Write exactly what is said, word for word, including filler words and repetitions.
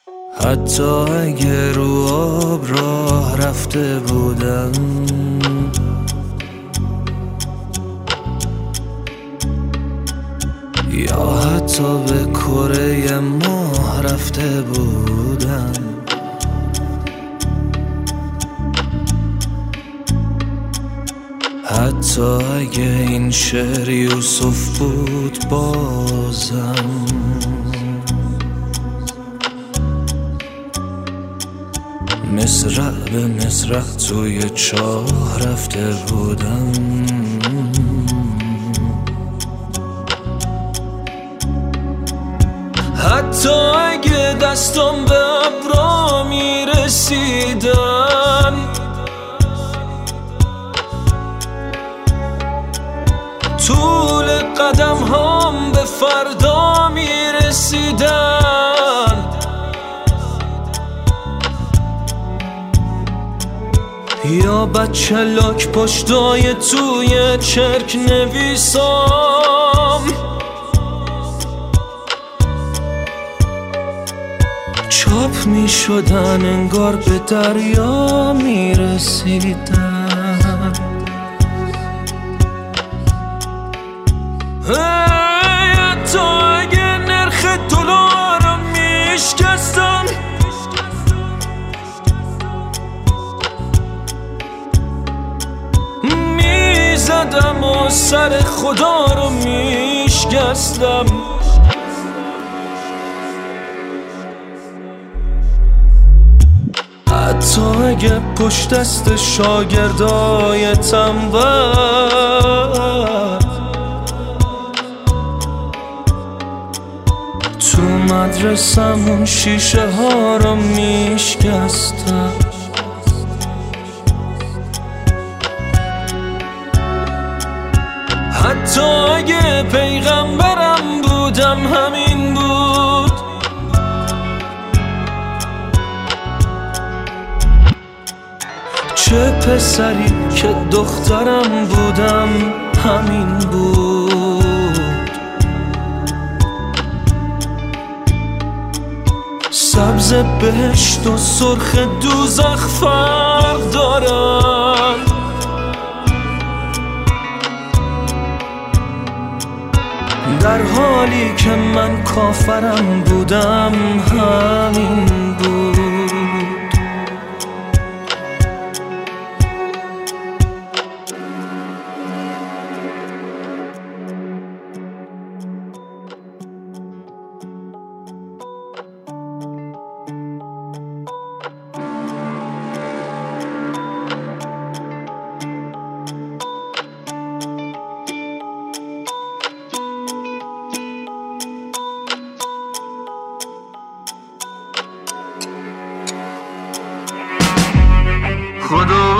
حتی اگه رو آب راه رفته بودم، یا حتی به کره ماه رفته بودم، حتی اگه این شعر یوسف بود بازم، مصرع به مصرع توی چاه رفته بودم. حتی اگه دستم به ابرا میرسیدن، طول قدم هم به فردا میرسیدن، یا بچه لاک پشتای توی چرک نویسام، چاپ می شدن انگار به دریا می رسیدن. حتی اگه نرخ دلار رو می شکستم، می زدم و سر خدا رو می شکستم. حتی اگه پشت دست شاگردای تنبل تو مدرسمون شیشه ها رو میشکستم. حتی اگه پیغمبرم بودم همین بود، چه پسری که دخترم بودم همین بود. سبز بهشت و سرخ دوزخ فرق دارن، در حالی که من کافرم بودم همین بود. خدا